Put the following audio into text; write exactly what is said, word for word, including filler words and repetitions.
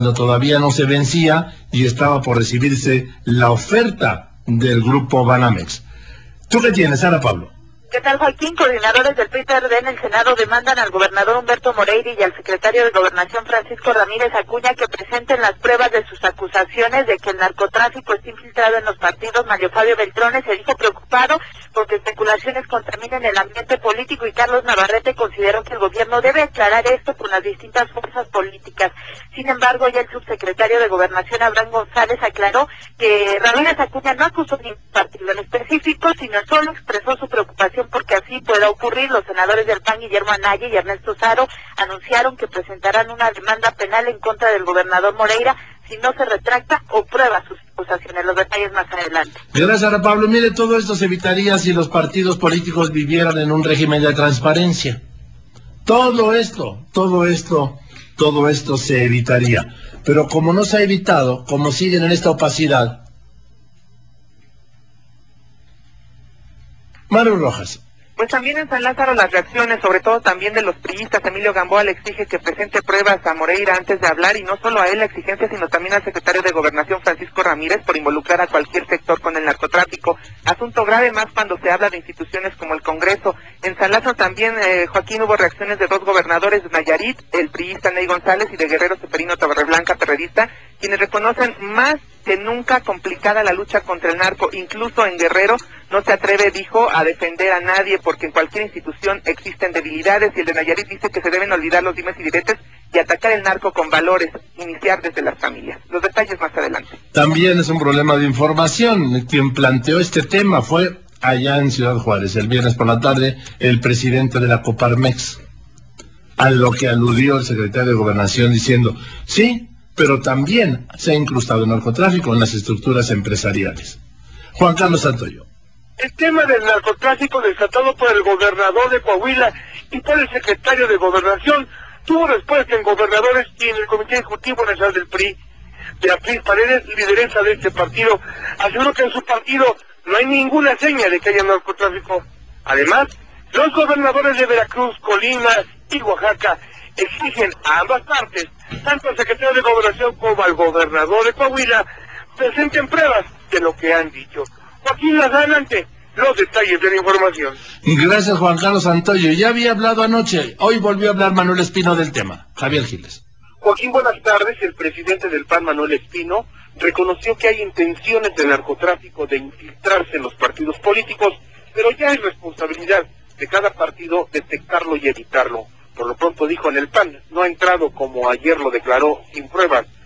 cuando todavía no se vencía y estaba por recibirse la oferta del grupo Banamex. ¿Tú qué tienes, Ana Pablo? ¿Qué tal, Joaquín? Coordinadores del P R I P R D en el Senado demandan al gobernador Humberto Moreira y al secretario de Gobernación Francisco Ramírez Acuña que presenten las pruebas de sus acusaciones de que el narcotráfico está infiltrado en los partidos. Mario Fabio Beltrones se dijo preocupado porque especulaciones contaminen el ambiente político y Carlos Navarrete consideró que el gobierno debe aclarar esto con las distintas fuerzas políticas. Sin embargo, ya el subsecretario de Gobernación, Abraham González, aclaró que Ramírez Acuña no acusó ningún partido en específico, sino solo expresó su preocupación porque así pueda ocurrir. Los senadores del P A N, Guillermo Anaya y Ernesto Saro, anunciaron que presentarán una demanda penal en contra del gobernador Moreira si no se retracta o prueba sus acusaciones. Los detalles más adelante. Gracias, Ana Pablo. Mire, todo esto se evitaría si los partidos políticos vivieran en un régimen de transparencia. Todo esto, todo esto, todo esto se evitaría. Pero como no se ha evitado, como siguen en esta opacidad. Maru Rojas. Pues también en San Lázaro las reacciones, sobre todo también de los priistas. Emilio Gamboa le exige que presente pruebas a Moreira antes de hablar, y no solo a él la exigencia, sino también al secretario de Gobernación Francisco Ramírez por involucrar a cualquier sector con el narcotráfico. Asunto grave más cuando se habla de instituciones como el Congreso. En San Lázaro también, eh, Joaquín, hubo reacciones de dos gobernadores de Nayarit, el priista Ney González, y de Guerrero Seferino Torreblanca, perredista, quienes reconocen más que nunca complicada la lucha contra el narco. Incluso en Guerrero no se atreve, dijo, a defender a nadie porque en cualquier institución existen debilidades, y el de Nayarit dice que se deben olvidar los dimes y diretes y atacar el narco con valores, iniciar desde las familias. Los detalles más adelante. También es un problema de información. Quien planteó este tema fue allá en Ciudad Juárez, el viernes por la tarde, el presidente de la Coparmex, a lo que aludió el secretario de Gobernación diciendo, sí, pero también se ha incrustado el narcotráfico en las estructuras empresariales. Juan Carlos Santoyo. El tema del narcotráfico desatado por el gobernador de Coahuila y por el secretario de Gobernación tuvo respuesta en gobernadores y en el Comité Ejecutivo Nacional del P R I. Beatriz Paredes, lideresa de este partido, aseguró que en su partido no hay ninguna seña de que haya narcotráfico. Además, los gobernadores de Veracruz, Colima y Oaxaca exigen a ambas partes, tanto al secretario de Gobernación como al gobernador de Coahuila, presenten pruebas de lo que han dicho. Joaquín, más adelante, los detalles de la información. Gracias, Juan Carlos Santoyo. Ya había hablado anoche, hoy volvió a hablar Manuel Espino del tema. Javier Giles. Joaquín, buenas tardes. El presidente del P A N, Manuel Espino, reconoció que hay intenciones del narcotráfico de infiltrarse en los partidos políticos, pero ya es responsabilidad de cada partido detectarlo y evitarlo. Por lo pronto dijo, en el P A N no ha entrado, como ayer lo declaró, sin pruebas